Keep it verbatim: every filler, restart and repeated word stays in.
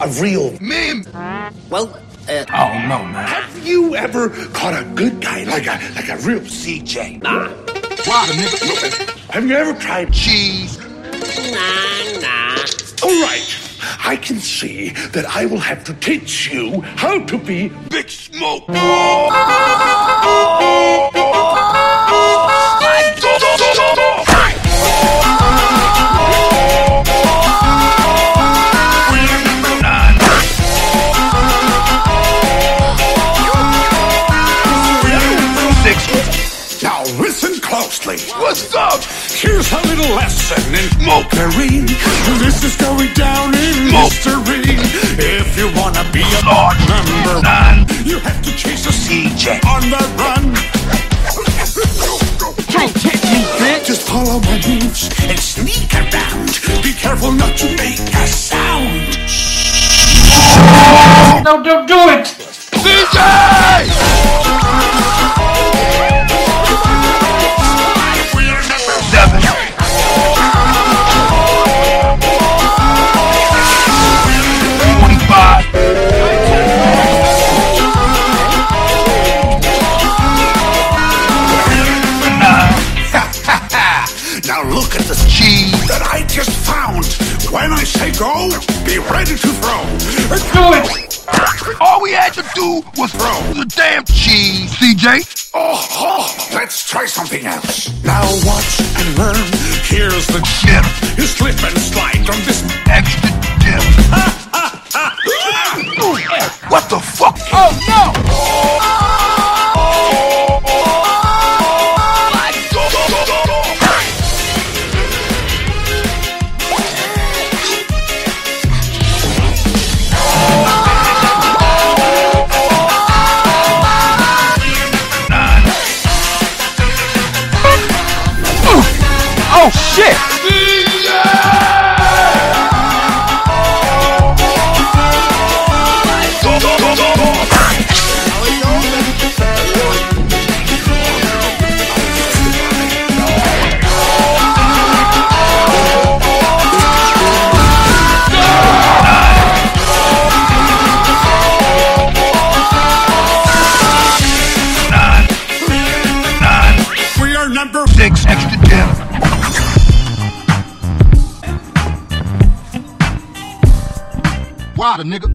a real meme. Well, uh... Oh, no, man. Have you ever caught a good guy like a like a real C J? Nah. Why, nigga? Have you ever tried cheese? Nah, nah. All right. I can see that I will have to teach you how to be Big Smoke. Now listen closely. What's up? Here's a little lesson in smokery. This is going down in mystery. If you wanna be a Lord number nine, you have to chase a C J on the run. Can't catch me, bitch. Just follow my moves and sneak around. Be careful not to make a sound. No, don't do it. C J! Seven. Twenty-five. Nine. Now look at this cheese that I just found. When I say go, be ready to throw. Let's do it. All we had to do was throw the damn cheese, C J. Oh, oh, let's try something else. Now watch and learn. Here's the Dip. You slip and slide from this Extra dip. What the fuck? Oh no! Oh shit! Nine. Nine. We are number Six extra dip. Why the nigga?